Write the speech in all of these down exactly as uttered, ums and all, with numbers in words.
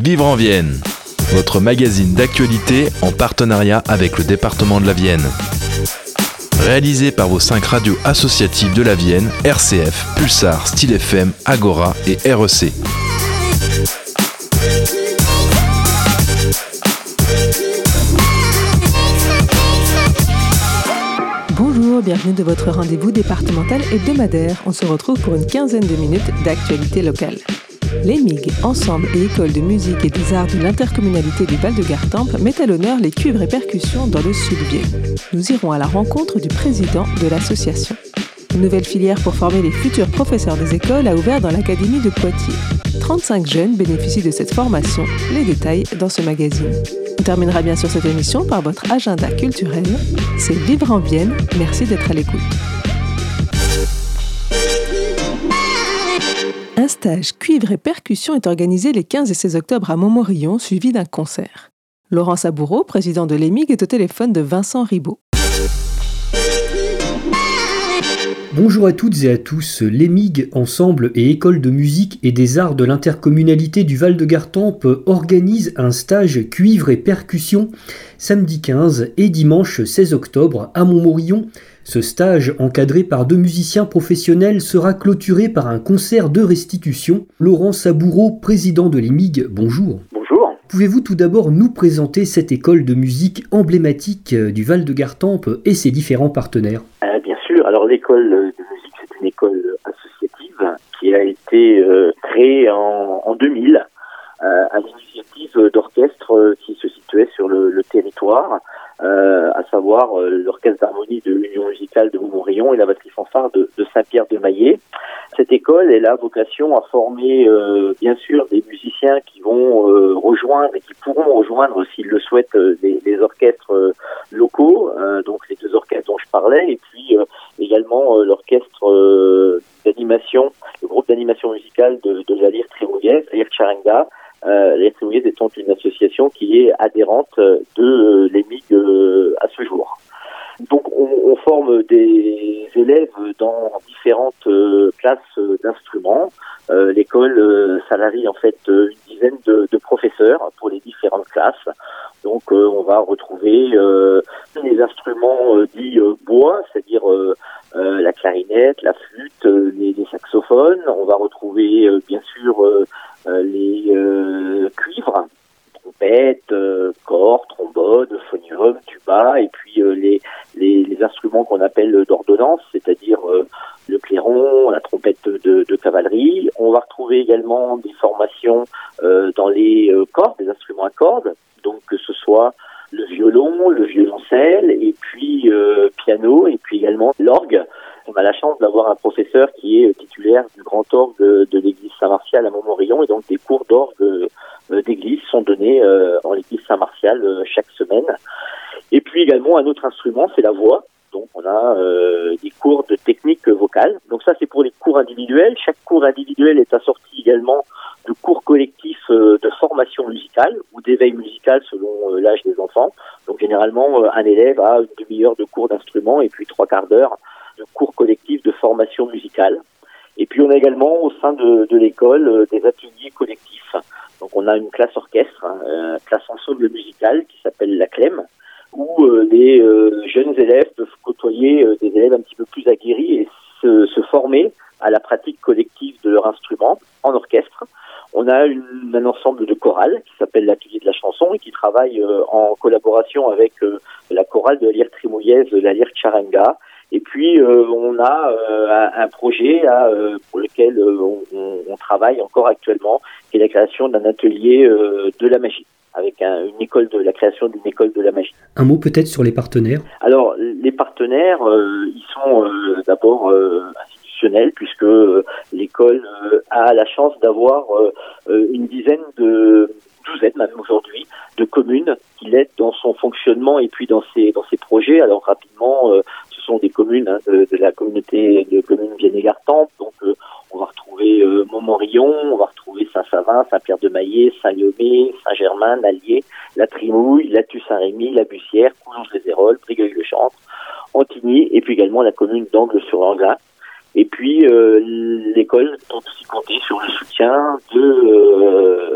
Vivre en Vienne, votre magazine d'actualité en partenariat avec le département de la Vienne. Réalisé par vos cinq radios associatives de la Vienne, R C F, Pulsar, Style F M, Agora et R E C. Bonjour, bienvenue de votre rendez-vous départemental hebdomadaire. On se retrouve pour une quinzaine de minutes d'actualité locale. Les M I G, Ensemble et École de musique et des arts de l'intercommunalité du Val-de-Gartempe, mettent à l'honneur les cuivres et percussions dans le Sud-Vienne. Nous irons à la rencontre du président de l'association. Une nouvelle filière pour former les futurs professeurs des écoles a ouvert dans l'académie de Poitiers. trente-cinq jeunes bénéficient de cette formation. Les détails dans ce magazine. On terminera bien sûr cette émission par votre agenda culturel. C'est Vivre en Vienne. Merci d'être à l'écoute. Un stage cuivre et percussion est organisé les quinze et seize octobre à Montmorillon, suivi d'un concert. Laurent Saboureau, président de l'E M I G, est au téléphone de Vincent Ribaud. Bonjour à toutes et à tous, l'E M I G, Ensemble et École de musique et des arts de l'intercommunalité du Val-de-Gartempe organise un stage cuivre et percussion samedi quinze et dimanche seize octobre à Montmorillon. Ce stage, encadré par deux musiciens professionnels, sera clôturé par un concert de restitution. Laurent Saboureau, président de l'E M I G, bonjour. Bonjour. Pouvez-vous tout d'abord nous présenter cette école de musique emblématique du Val-de-Gartempe et ses différents partenaires ? euh, Bien sûr. Alors l'école de musique, c'est une école associative qui a été euh, créée en, en deux mille euh, à l'initiative d'orchestres euh, qui se situaient sur le, le territoire. Euh, à savoir euh, l'orchestre d'harmonie de l'Union musicale de Montmorillon et la batterie fanfare de, de Saint-Pierre-de-Maillé. Cette école, elle a vocation à former euh, bien sûr des musiciens qui vont euh, rejoindre et qui pourront rejoindre, s'ils le souhaitent, euh, les, les orchestres euh, locaux, euh, donc les deux orchestres dont je parlais, et puis euh, également euh, l'orchestre euh, d'animation, le groupe d'animation musicale de, de la lyre trémouillaise, la lyre Tcharenga. Euh, la lyre trémouillaise étant une association qui est adhérente de l'E M I G euh, à ce jour. Donc on, on forme des élèves dans différentes euh, classes d'instruments. Euh, l'école euh, salarie en fait une dizaine de, de professeurs pour les différentes classes. Donc euh, on va retrouver euh, les instruments euh, dits euh, bois, c'est-à-dire euh, euh, la clarinette, la flûte, euh, les, les saxophones. On va retrouver euh, bien sûr euh, euh, les euh, cuivres, trompette, euh, cor, trombone, phonium, tuba, et puis euh, les, les, les instruments qu'on appelle d'ordonnance, c'est-à-dire euh, le clairon, la trompette de, de cavalerie. On va retrouver également des formations euh, dans les euh, cordes, des instruments à cordes, donc que ce soit le violon, le violoncelle, et puis euh, piano, et puis également l'orgue. On a la chance d'avoir un professeur qui est titulaire du grand orgue de, de l'église Saint-Martial à Montmorillon, et donc des cours d'orgue euh, d'église sont donnés euh, en l'église Saint-Martial euh, chaque semaine. Et puis également un autre instrument, c'est la voix. Donc on a euh, des cours de technique vocale. Donc ça c'est pour les cours individuels. Chaque cours individuel est assorti également de cours collectifs euh, de formation musicale ou d'éveil musical selon euh, l'âge des enfants. Donc généralement euh, un élève a une demi-heure de cours d'instrument et puis trois quarts d'heure de cours collectifs de formation musicale. Et puis on a également au sein de, de l'école euh, des ateliers collectifs. Donc on a une classe orchestre, hein, euh, classe ensemble musical qui s'appelle la Clem, où euh, les euh, jeunes élèves peuvent côtoyer euh, des élèves un petit peu plus aguerris et se, se former à la pratique collective de leur instrument en orchestre. On a une, un ensemble de chorales qui s'appelle l'atelier de la chanson et qui travaille euh, en collaboration avec euh, la chorale de la lyre trémouillaise, la lyre Tcharenga. Et puis euh, on a euh, un, un projet là, euh, pour lequel euh, on, on travaille encore actuellement, qui est la création d'un atelier euh, de la magie, avec un, une école de la création d'une école de la magie. Un mot peut-être sur les partenaires. Alors les partenaires, euh, ils sont euh, d'abord euh, institutionnels puisque euh, l'école euh, a la chance d'avoir euh, une dizaine de douzaine même aujourd'hui de communes qui l'aident dans son fonctionnement et puis dans ses dans ses projets. Alors rapidement, euh, ce sont des communes hein, de, de la communauté de communes Vienne-et-Gartempe. Donc euh, on va retrouver euh, Montmorillon, on va retrouver Saint-Savin, Saint-Pierre-de-Maillé, Saint-Lyomé, Saint-Germain, Nallier, La Trimouille, La Tusse-Saint-Rémy, La Bussière, Coulonges-les-Héroles, Brigueuil-le-Chantre, Antigny et puis également la commune d'Angles-sur-Anglin. Et puis euh, l'école tente aussi compter sur le soutien de euh,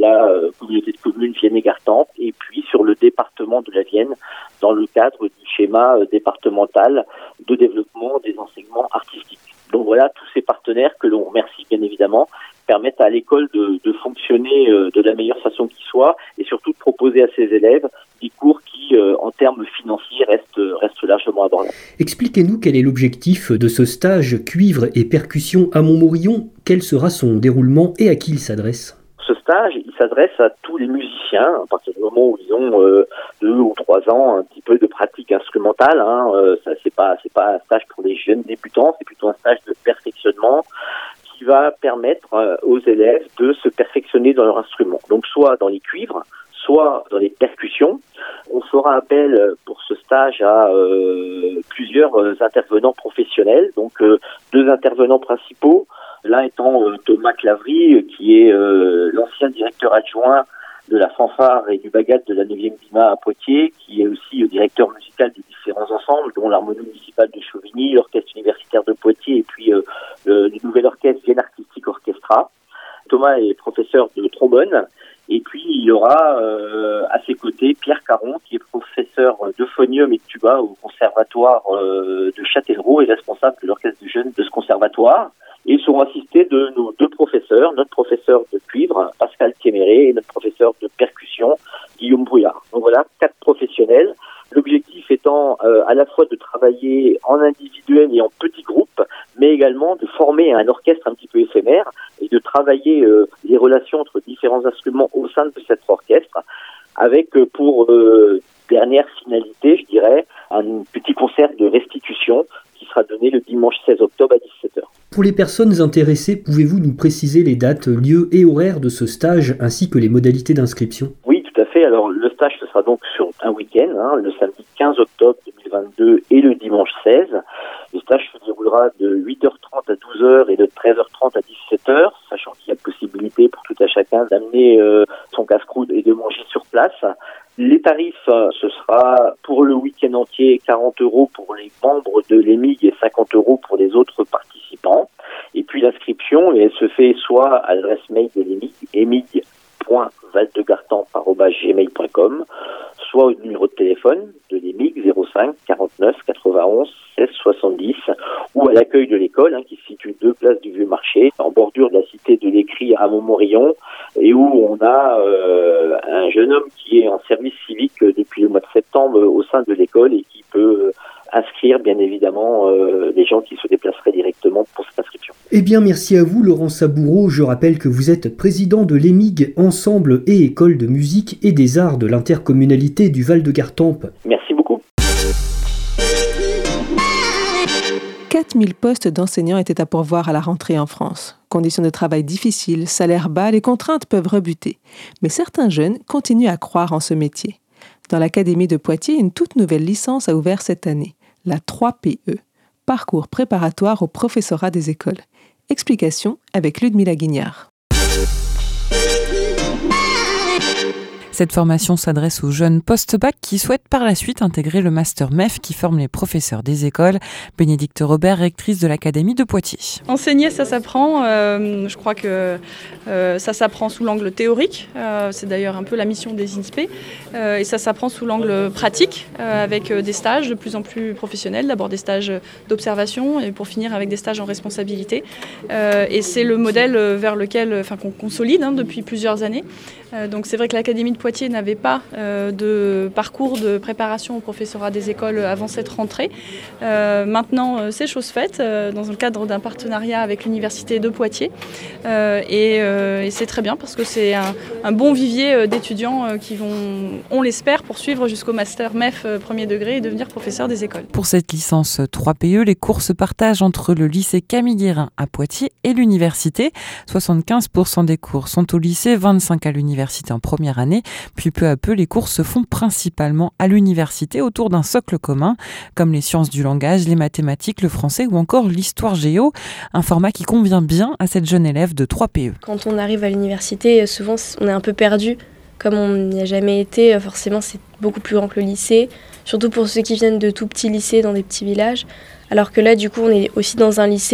la euh, communauté de communes Vienne et Gartempe, et puis sur le département de la Vienne, dans le cadre du schéma euh, départemental de développement des enseignements artistiques. Donc voilà, tous ces partenaires que l'on remercie bien évidemment, permettent à l'école de, de fonctionner euh, de la meilleure façon qui soit, et surtout de proposer à ses élèves des cours qui, euh, en termes financiers, restent, restent largement abordables. Expliquez-nous quel est l'objectif de ce stage cuivre et percussion à Montmorillon, quel sera son déroulement et à qui il s'adresse ? Ce stage, il s'adresse à tous les musiciens, à partir du moment où ils ont euh, deux ou trois ans, un petit peu de pratique instrumentale. Hein, euh, ça, c'est pas, c'est pas un stage pour les jeunes débutants, c'est plutôt un stage de perfectionnement qui va permettre euh, aux élèves de se perfectionner dans leur instrument. Donc, soit dans les cuivres, soit dans les percussions. On fera appel pour ce stage à euh, plusieurs euh, intervenants professionnels, donc euh, deux intervenants principaux. L'un étant euh, Thomas Clavry, qui est euh, l'ancien directeur adjoint de la fanfare et du bagad de la neuvième B I M A à Poitiers, qui est aussi euh, directeur musical de différents ensembles, dont l'harmonie municipale de Chauvigny, l'orchestre universitaire de Poitiers et puis euh, le, le nouvel orchestre Vienne Artistic Orchestra. Thomas est professeur de trombone. Et puis, il y aura euh, à ses côtés Pierre Caron, qui est professeur d'euphonium et de tuba au conservatoire euh, de Châtellerault et responsable de l'orchestre de jeunes de ce conservatoire. Et ils seront assistés de nos deux professeurs, notre professeur de cuivre, Pascal Kéméré, et notre professeur de percussion, Guillaume Brouillard. Donc voilà, quatre professionnels. L'objectif étant euh, à la fois de travailler en individuel et en petits groupes, mais également de former un orchestre un petit peu éphémère et de travailler euh, les relations entre différents instruments au sein de cet orchestre, avec euh, pour euh, dernière finalité, je dirais, un petit concert de restitution qui sera donné le dimanche seize octobre à dix-sept heures. Pour les personnes intéressées, pouvez-vous nous préciser les dates, lieux et horaires de ce stage, ainsi que les modalités d'inscription ? Oui, tout à fait. Alors, le stage, ce sera donc sur un week-end, hein, le samedi quinze octobre deux mille vingt-deux et le dimanche seize. Le stage se déroulera de huit heures trente à douze heures et de treize heures trente à dix-sept heures, sachant qu'il y a possibilité pour tout à chacun d'amener euh, son casse-croûte et de manger sur place. Les tarifs, ce sera pour le week-end entier quarante euros pour les membres de l'E M I G et cinquante euros pour les autres participants. Et puis l'inscription, elle se fait soit à l'adresse mail de l'E M I G, emig point valdegartempe arobase gmail point com, soit au numéro de téléphone de l'E M I G zéro cinq quarante-neuf quatre-vingt-onze seize soixante-dix, ou à l'accueil de l'école, hein, qui se situe deux places du Vieux Marché, en bordure de la cité de l'Écrit à Montmorillon, et où on a euh, un jeune homme qui est en service civique depuis le mois de septembre au sein de l'école et qui peut inscrire bien évidemment euh, les gens qui se déplaceraient directement pour cette inscription. Eh bien, merci à vous, Laurent Saboureau. Je rappelle que vous êtes président de l'E M I G, Ensemble et École de musique et des arts de l'intercommunalité du Val de Gartempe. Merci beaucoup. quatre mille postes d'enseignants étaient à pourvoir à la rentrée en France. Conditions de travail difficiles, salaires bas, les contraintes peuvent rebuter. Mais certains jeunes continuent à croire en ce métier. Dans l'Académie de Poitiers, une toute nouvelle licence a ouvert cette année, la trois P E, parcours préparatoire au professorat des écoles. Explication avec Ludmilla Guignard. Cette formation s'adresse aux jeunes post-bac qui souhaitent par la suite intégrer le master M E F qui forme les professeurs des écoles. Bénédicte Robert, rectrice de l'Académie de Poitiers. Enseigner, ça s'apprend. Euh, je crois que euh, ça s'apprend sous l'angle théorique. Euh, c'est d'ailleurs un peu la mission des I N S P. Euh, et ça s'apprend sous l'angle pratique, euh, avec des stages de plus en plus professionnels. D'abord des stages d'observation et pour finir avec des stages en responsabilité. Euh, et c'est le modèle vers lequel, enfin, qu'on consolide hein, depuis plusieurs années. Euh, donc c'est vrai que l'Académie de Poitiers n'avait pas euh, de parcours de préparation au professorat des écoles avant cette rentrée. Euh, maintenant, euh, c'est chose faite euh, dans le cadre d'un partenariat avec l'Université de Poitiers. Euh, et, euh, et c'est très bien parce que c'est un, un bon vivier euh, d'étudiants euh, qui vont, on l'espère, poursuivre jusqu'au master M E F euh, premier degré et devenir professeur des écoles. Pour cette licence trois P E, les cours se partagent entre le lycée Camille Guérin à Poitiers et l'université. soixante-quinze pour cent des cours sont au lycée, vingt-cinq pour cent à l'université en première année. Puis peu à peu, les cours se font principalement à l'université autour d'un socle commun, comme les sciences du langage, les mathématiques, le français ou encore l'histoire géo, un format qui convient bien à cette jeune élève de trois P E. Quand on arrive à l'université, souvent on est un peu perdu, comme on n'y a jamais été, forcément c'est beaucoup plus grand que le lycée, surtout pour ceux qui viennent de tout petits lycées dans des petits villages, alors que là du coup on est aussi dans un lycée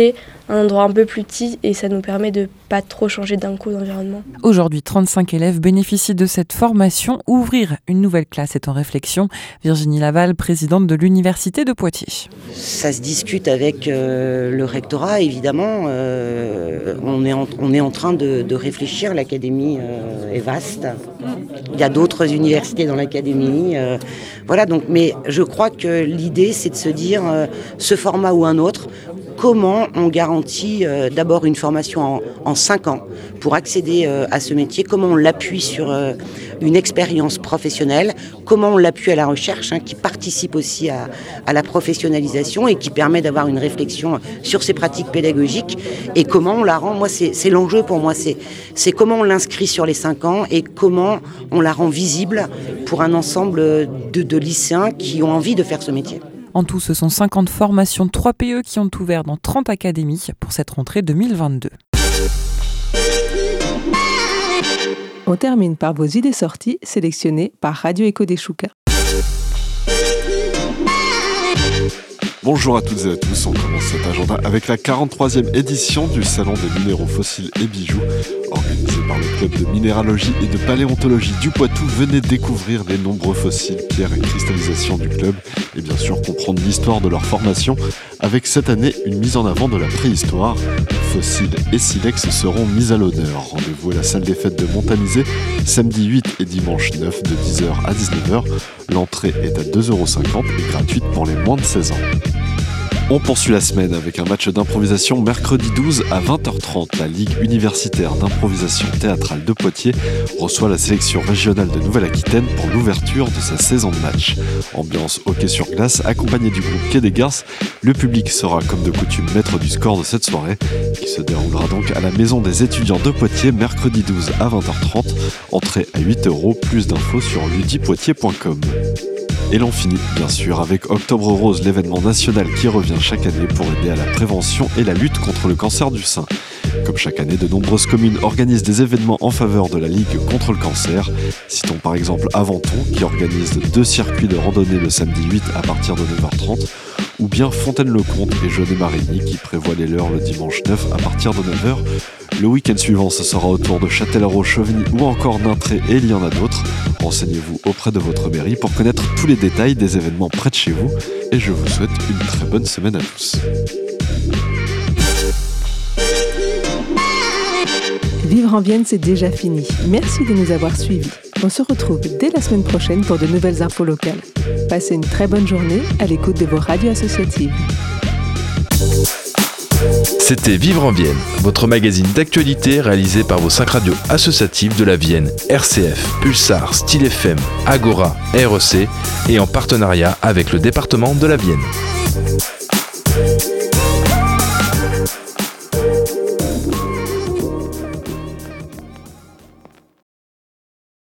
un endroit un peu plus petit et ça nous permet de pas trop changer d'un coup d'environnement. Aujourd'hui, trente-cinq élèves bénéficient de cette formation. Ouvrir une nouvelle classe est en réflexion. Virginie Laval, présidente de l'Université de Poitiers. Ça se discute avec euh, le rectorat, évidemment. Euh, on, est en, on est en train de, de réfléchir. L'académie euh, est vaste. Il y a d'autres universités dans l'académie. Euh, voilà, donc, mais je crois que l'idée, c'est de se dire, euh, ce format ou un autre, comment on garantit euh, d'abord une formation en, en cinq ans pour accéder euh, à ce métier, comment on l'appuie sur euh, une expérience professionnelle, comment on l'appuie à la recherche, hein, qui participe aussi à, à la professionnalisation et qui permet d'avoir une réflexion sur ces pratiques pédagogiques, et comment on la rend, moi c'est, c'est l'enjeu pour moi, c'est, c'est comment on l'inscrit sur les cinq ans et comment on la rend visible pour un ensemble de, de lycéens qui ont envie de faire ce métier. En tout, ce sont cinquante formations trois P E qui ont ouvert dans trente académies pour cette rentrée deux mille vingt-deux. On termine par vos idées sorties sélectionnées par Radio Écho des Choucas. Bonjour à toutes et à tous, on commence cet agenda avec la quarante-troisième édition du Salon des minéraux fossiles et bijoux. Organisé par le club de minéralogie et de paléontologie du Poitou, venez découvrir les nombreux fossiles, pierres et cristallisations du club et bien sûr comprendre l'histoire de leur formation avec cette année une mise en avant de la préhistoire. Fossiles et silex seront mis à l'honneur. Rendez-vous à la salle des fêtes de Montamisé samedi huit et dimanche neuf de dix heures à dix-neuf heures. L'entrée est à deux euros cinquante et gratuite pour les moins de seize ans. On poursuit la semaine avec un match d'improvisation mercredi douze à vingt heures trente. La Ligue universitaire d'improvisation théâtrale de Poitiers reçoit la sélection régionale de Nouvelle-Aquitaine pour l'ouverture de sa saison de match. Ambiance hockey sur glace accompagnée du groupe Quai des Garces. Le public sera comme de coutume maître du score de cette soirée qui se déroulera donc à la Maison des étudiants de Poitiers mercredi douze à vingt heures trente. Entrée à huit euros. Plus d'infos sur ludipoitiers point com. Et l'on finit bien sûr avec Octobre Rose, l'événement national qui revient chaque année pour aider à la prévention et la lutte contre le cancer du sein. Comme chaque année, de nombreuses communes organisent des événements en faveur de la Ligue contre le cancer. Citons par exemple Aventon qui organise deux circuits de randonnée le samedi huit à partir de neuf heures trente, ou bien Fontaine-le-Comte et Jaunet-Marigny qui prévoient les leurs le dimanche neuf à partir de neuf heures. Le week-end suivant, ce sera autour de Châtellerault, Chauvigny ou encore Nintré et il y en a d'autres. Renseignez-vous auprès de votre mairie pour connaître tous les détails des événements près de chez vous. Et je vous souhaite une très bonne semaine à tous. Vivre en Vienne, c'est déjà fini. Merci de nous avoir suivis. On se retrouve dès la semaine prochaine pour de nouvelles infos locales. Passez une très bonne journée à l'écoute de vos radios associatives. C'était Vivre en Vienne, votre magazine d'actualité réalisé par vos cinq radios associatives de la Vienne, R C F, Pulsar, Style F M, Agora, R E C et en partenariat avec le département de la Vienne.